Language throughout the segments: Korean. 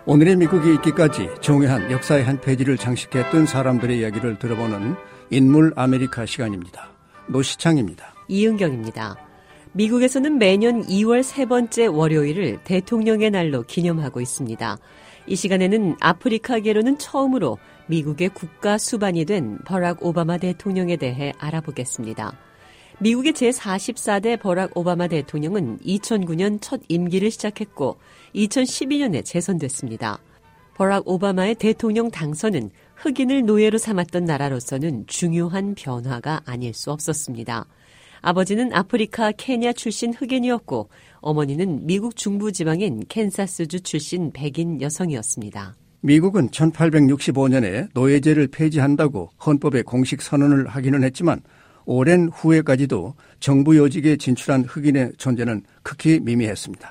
오늘의 미국이 있기까지 중요한 역사의 한 페이지를 장식했던 사람들의 이야기를 들어보는 인물 아메리카 시간입니다. 노시창입니다. 이은경입니다. 미국에서는 매년 2월 세 번째 월요일을 대통령의 날로 기념하고 있습니다. 이 시간에는 아프리카계로는 처음으로 미국의 국가 수반이 된 버락 오바마 대통령에 대해 알아보겠습니다. 미국의 제44대 버락 오바마 대통령은 2009년 첫 임기를 시작했고 2012년에 재선됐습니다. 버락 오바마의 대통령 당선은 흑인을 노예로 삼았던 나라로서는 중요한 변화가 아닐 수 없었습니다. 아버지는 아프리카 케냐 출신 흑인이었고 어머니는 미국 중부지방인 캔사스주 출신 백인 여성이었습니다. 미국은 1865년에 노예제를 폐지한다고 헌법에 공식 선언을 하기는 했지만 오랜 후에까지도 정부 요직에 진출한 흑인의 존재는 극히 미미했습니다.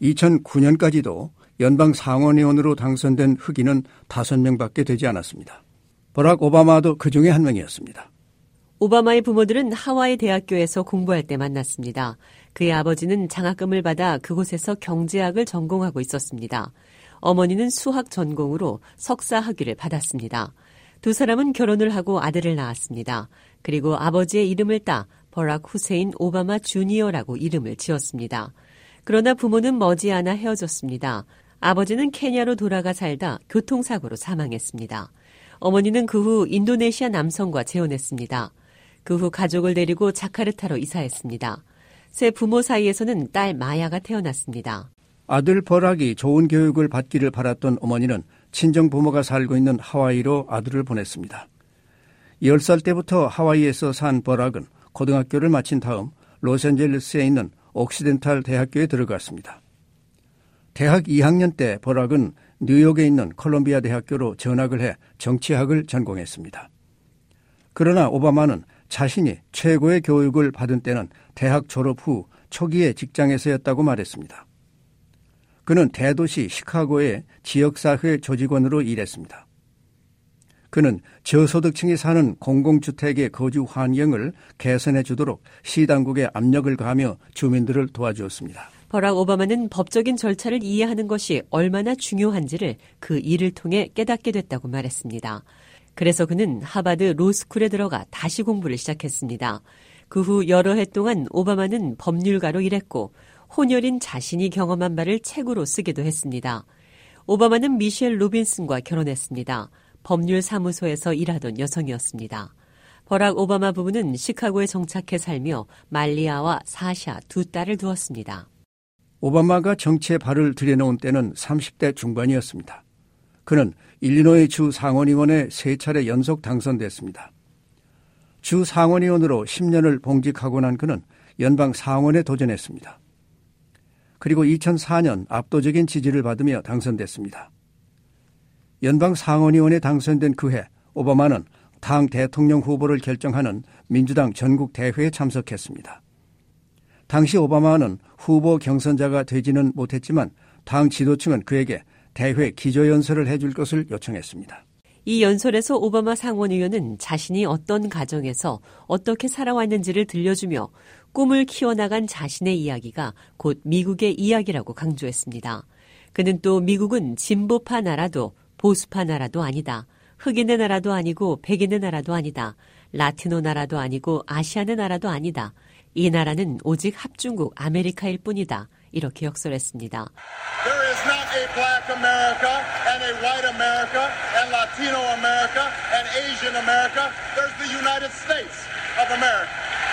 2009년까지도 연방 상원의원으로 당선된 흑인은 5명밖에 되지 않았습니다. 버락 오바마도 그 중에 한 명이었습니다. 오바마의 부모들은 하와이 대학교에서 공부할 때 만났습니다. 그의 아버지는 장학금을 받아 그곳에서 경제학을 전공하고 있었습니다. 어머니는 수학 전공으로 석사 학위를 받았습니다. 두 사람은 결혼을 하고 아들을 낳았습니다. 그리고 아버지의 이름을 따 버락 후세인 오바마 주니어라고 이름을 지었습니다. 그러나 부모는 머지않아 헤어졌습니다. 아버지는 케냐로 돌아가 살다 교통사고로 사망했습니다. 어머니는 그 후 인도네시아 남성과 재혼했습니다. 그 후 가족을 데리고 자카르타로 이사했습니다. 새 부모 사이에서는 딸 마야가 태어났습니다. 아들 버락이 좋은 교육을 받기를 바랐던 어머니는 친정 부모가 살고 있는 하와이로 아들을 보냈습니다. 10살 때부터 하와이에서 산 버락은 고등학교를 마친 다음 로스앤젤레스에 있는 옥시덴탈 대학교에 들어갔습니다. 대학 2학년 때 버락은 뉴욕에 있는 콜롬비아 대학교로 전학을 해 정치학을 전공했습니다. 그러나 오바마는 자신이 최고의 교육을 받은 때는 대학 졸업 후 초기의 직장에서였다고 말했습니다. 그는 대도시 시카고의 지역사회 조직원으로 일했습니다. 그는 저소득층이 사는 공공주택의 거주 환경을 개선해 주도록 시당국에 압력을 가하며 주민들을 도와주었습니다. 버락 오바마는 법적인 절차를 이해하는 것이 얼마나 중요한지를 그 일을 통해 깨닫게 됐다고 말했습니다. 그래서 그는 하버드 로스쿨에 들어가 다시 공부를 시작했습니다. 그 후 여러 해 동안 오바마는 법률가로 일했고 혼혈인 자신이 경험한 바를 책으로 쓰기도 했습니다. 오바마는 미셸 로빈슨과 결혼했습니다. 법률사무소에서 일하던 여성이었습니다. 버락 오바마 부부는 시카고에 정착해 살며 말리아와 사샤 두 딸을 두었습니다. 오바마가 정치에 발을 들여놓은 때는 30대 중반이었습니다. 그는 일리노이 주 상원의원에 3차례 연속 당선됐습니다. 주 상원의원으로 10년을 봉직하고 난 그는 연방 상원에 도전했습니다. 그리고 2004년 압도적인 지지를 받으며 당선됐습니다. 연방 상원의원에 당선된 그해 오바마는 당 대통령 후보를 결정하는 민주당 전국 대회에 참석했습니다. 당시 오바마는 후보 경선자가 되지는 못했지만 당 지도층은 그에게 대회 기조연설을 해줄 것을 요청했습니다. 이 연설에서 오바마 상원의원은 자신이 어떤 가정에서 어떻게 살아왔는지를 들려주며 꿈을 키워나간 자신의 이야기가 곧 미국의 이야기라고 강조했습니다. 그는 또 미국은 진보파 나라도 보수파 나라도 아니다. 흑인의 나라도 아니고 백인의 나라도 아니다. 라티노 나라도 아니고 아시아의 나라도 아니다. 이 나라는 오직 합중국 아메리카일 뿐이다. 이렇게 역설했습니다. There is not a black America and a white America and Latino America and Asian America. There's the United States of America.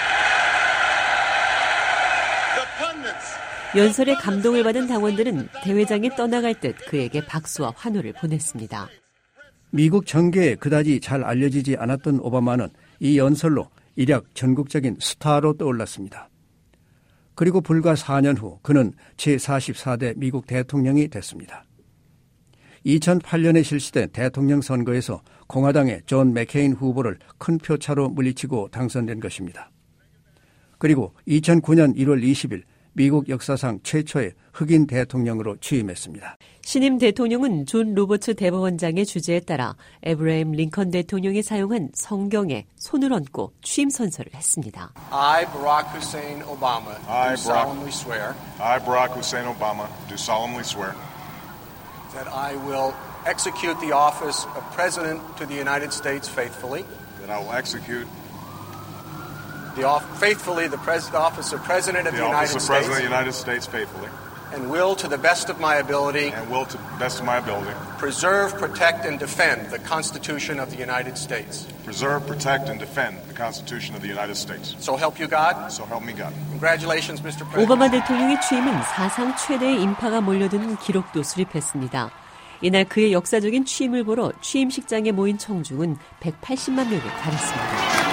The pundits. 연설에 감동을 받은 당원들은 대회장에 떠나갈 듯 그에게 박수와 환호를 보냈습니다. 미국 정계에 그다지 잘 알려지지 않았던 오바마는 이 연설로 일약 전국적인 스타로 떠올랐습니다. 그리고 불과 4년 후 그는 제44대 미국 대통령이 됐습니다. 2008년에 실시된 대통령 선거에서 공화당의 존 맥케인 후보를 큰 표차로 물리치고 당선된 것입니다. 그리고 2009년 1월 20일 미국 역사상 최초의 흑인 대통령으로 취임했습니다. 신임 대통령은 존 로버츠 대법원장의 주재에 따라 에브라임 링컨 대통령이 사용한 성경에 손을 얹고 취임 선서를 했습니다. I, Barack Hussein Obama, do solemnly swear. I, Barack Hussein Obama, do solemnly swear. that I will execute the office of President to the United States faithfully. That I will execute the office of President of the United States faithfully. And will, to the best of my ability, preserve, protect, and defend the Constitution of the United States. Preserve, protect, and defend the Constitution of the United States. So help you God. So help me God. Congratulations, Mr. President. 오바마 대통령의 취임은 사상 최대의 인파가 몰려드는 기록도 수립했습니다. 이날 그의 역사적인 취임을 보러 취임식장에 모인 청중은 180만 명에 달했습니다.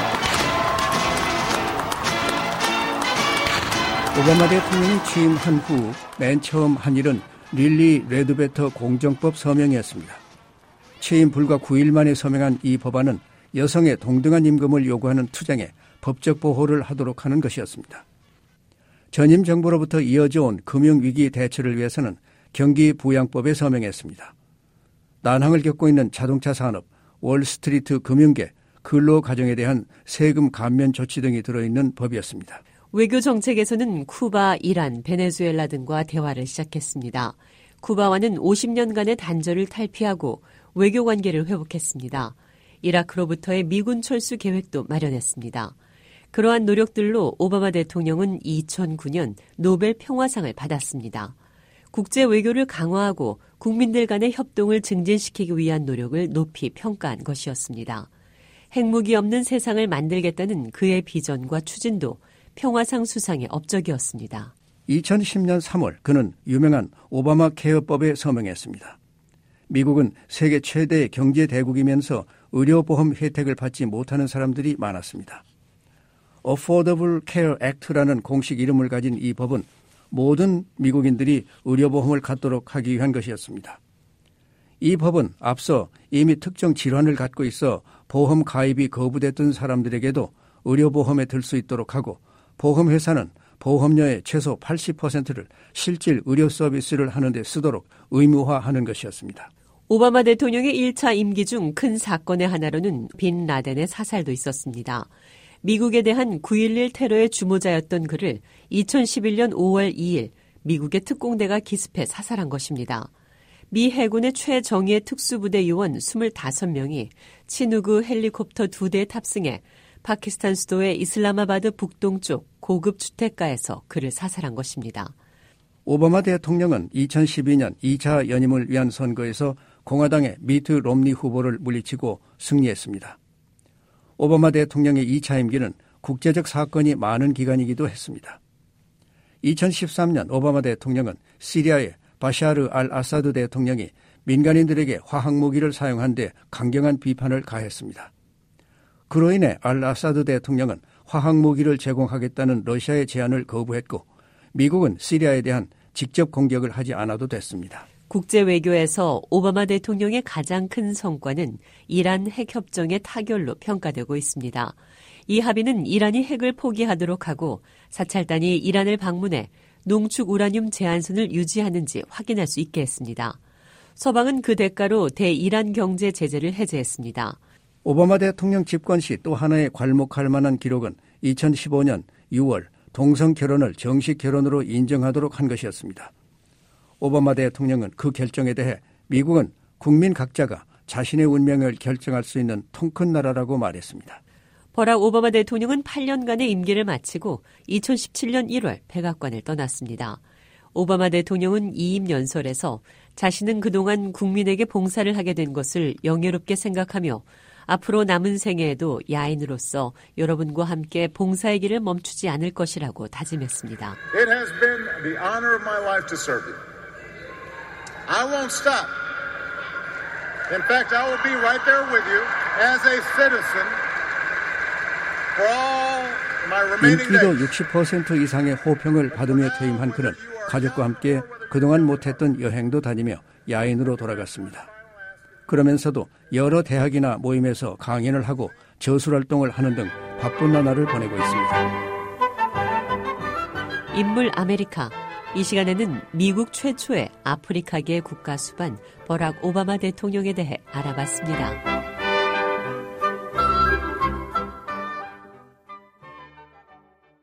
오바마 대통령이 취임한 후 맨 처음 한 일은 릴리 레드베터 공정법 서명이었습니다. 취임 불과 9일 만에 서명한 이 법안은 여성의 동등한 임금을 요구하는 투쟁에 법적 보호를 하도록 하는 것이었습니다. 전임 정부로부터 이어져 온 금융위기 대처를 위해서는 경기부양법에 서명했습니다. 난항을 겪고 있는 자동차 산업, 월스트리트 금융계, 근로가정에 대한 세금 감면 조치 등이 들어있는 법이었습니다. 외교 정책에서는 쿠바, 이란, 베네수엘라 등과 대화를 시작했습니다. 쿠바와는 50년간의 단절을 탈피하고 외교 관계를 회복했습니다. 이라크로부터의 미군 철수 계획도 마련했습니다. 그러한 노력들로 오바마 대통령은 2009년 노벨 평화상을 받았습니다. 국제 외교를 강화하고 국민들 간의 협동을 증진시키기 위한 노력을 높이 평가한 것이었습니다. 핵무기 없는 세상을 만들겠다는 그의 비전과 추진도 평화상 수상의 업적이었습니다. 2010년 3월 그는 유명한 오바마 케어법에 서명했습니다. 미국은 세계 최대의 경제 대국이면서 의료보험 혜택을 받지 못하는 사람들이 많았습니다. Affordable Care Act라는 공식 이름을 가진 이 법은 모든 미국인들이 의료보험을 갖도록 하기 위한 것이었습니다. 이 법은 앞서 이미 특정 질환을 갖고 있어 보험 가입이 거부됐던 사람들에게도 의료보험에 들 수 있도록 하고 보험회사는 보험료의 최소 80%를 실질 의료 서비스를 하는 데 쓰도록 의무화하는 것이었습니다. 오바마 대통령의 1차 임기 중 큰 사건의 하나로는 빈 라덴의 사살도 있었습니다. 미국에 대한 9.11 테러의 주모자였던 그를 2011년 5월 2일 미국의 특공대가 기습해 사살한 것입니다. 미 해군의 최정예 특수부대 요원 25명이 치누그 헬리콥터 2대에 탑승해 파키스탄 수도의 이슬라마바드 북동쪽 고급 주택가에서 그를 사살한 것입니다. 오바마 대통령은 2012년 2차 연임을 위한 선거에서 공화당의 미트 롬니 후보를 물리치고 승리했습니다. 오바마 대통령의 2차 임기는 국제적 사건이 많은 기간이기도 했습니다. 2013년 오바마 대통령은 시리아의 바샤르 알 아사드 대통령이 민간인들에게 화학무기를 사용한 데 강경한 비판을 가했습니다. 그로 인해 알 아사드 대통령은 화학무기를 제공하겠다는 러시아의 제안을 거부했고 미국은 시리아에 대한 직접 공격을 하지 않아도 됐습니다. 국제 외교에서 오바마 대통령의 가장 큰 성과는 이란 핵협정의 타결로 평가되고 있습니다. 이 합의는 이란이 핵을 포기하도록 하고 사찰단이 이란을 방문해 농축 우라늄 제한선을 유지하는지 확인할 수 있게 했습니다. 서방은 그 대가로 대이란 경제 제재를 해제했습니다. 오바마 대통령 집권 시 또 하나의 괄목할 만한 기록은 2015년 6월 동성 결혼을 정식 결혼으로 인정하도록 한 것이었습니다. 오바마 대통령은 그 결정에 대해 미국은 국민 각자가 자신의 운명을 결정할 수 있는 통 큰 나라라고 말했습니다. 버락 오바마 대통령은 8년간의 임기를 마치고 2017년 1월 백악관을 떠났습니다. 오바마 대통령은 이임 연설에서 자신은 그동안 국민에게 봉사를 하게 된 것을 영예롭게 생각하며 앞으로 남은 생애에도 야인으로서 여러분과 함께 봉사의 길을 멈추지 않을 것이라고 다짐했습니다. It has been the honor of my life to serve you. I won't stop. In fact, I will be right there with you as a citizen for all my remaining days. 인기도 60% 이상의 호평을 받으며 퇴임한 그는 가족과 함께 그동안 못했던 여행도 다니며 야인으로 돌아갔습니다. 그러면서도 여러 대학이나 모임에서 강연을 하고 저술활동을 하는 등 바쁜 나날을 보내고 있습니다. 인물 아메리카. 이 시간에는 미국 최초의 아프리카계 국가 수반 버락 오바마 대통령에 대해 알아봤습니다.